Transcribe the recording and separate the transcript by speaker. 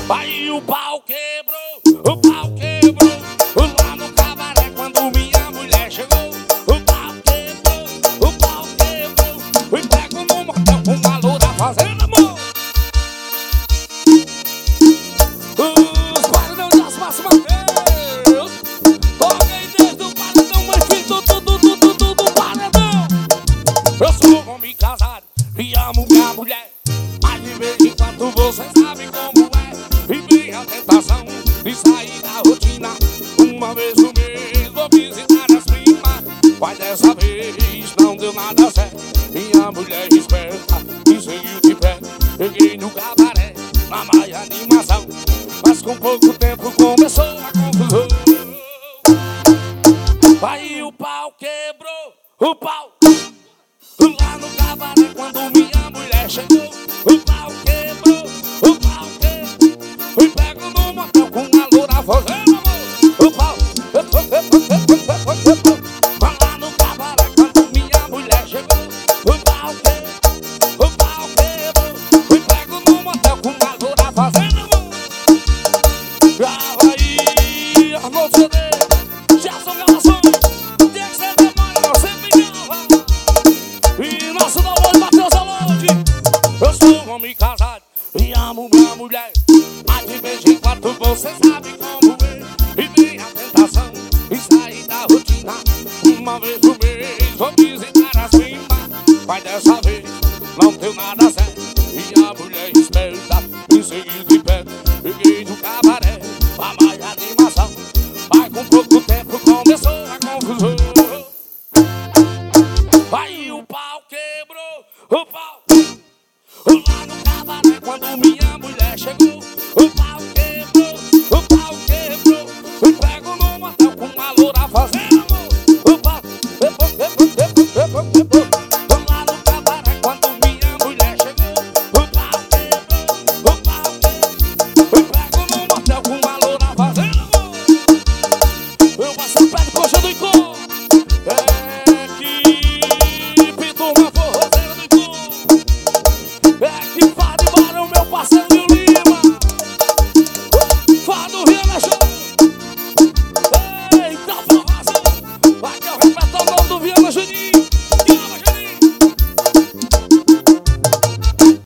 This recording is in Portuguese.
Speaker 1: Aí o pau quebrou, o pau quebrou. Lá no cabaré quando minha mulher chegou. O pau quebrou, o pau quebrou. E pego no motel com uma loura fazendo amor. Os paredão de Aço Mateus. Toquei desde o paredão, mas fiz tudo paredão. Eu sou homem casado e amo minha mulher, mas de vez em quando você sabe como é. E vem a tentação de sair da rotina. Uma vez no mês vou visitar as primas, mas dessa vez não deu nada certo. Minha mulher esperta me seguiu de pé. Peguei no cabaré, na mais animação, mas com pouco tempo começou a confusão. Aí o pau quebrou, o pau. Lá no cabaré quando minha mulher chegou. O pau quebrou, o pau quebrou. E pego no motel com uma loura fazendo amor. O pau. Lá no cabaré quando minha mulher chegou. O pau quebrou, o pau quebrou. E pego no motel com uma loura fazendo amor. Grava aí, armou o CD. Já são gravações. Tem que ser demora, não sempre grava. E nosso dono Matheus Alonde. Eu sou um homem casado e amo minha mulher, mas de vez em quando você sabe como é. E vem a tentação e sair da rotina. Uma vez no mês vou visitar as primas, mas dessa vez não deu nada certo.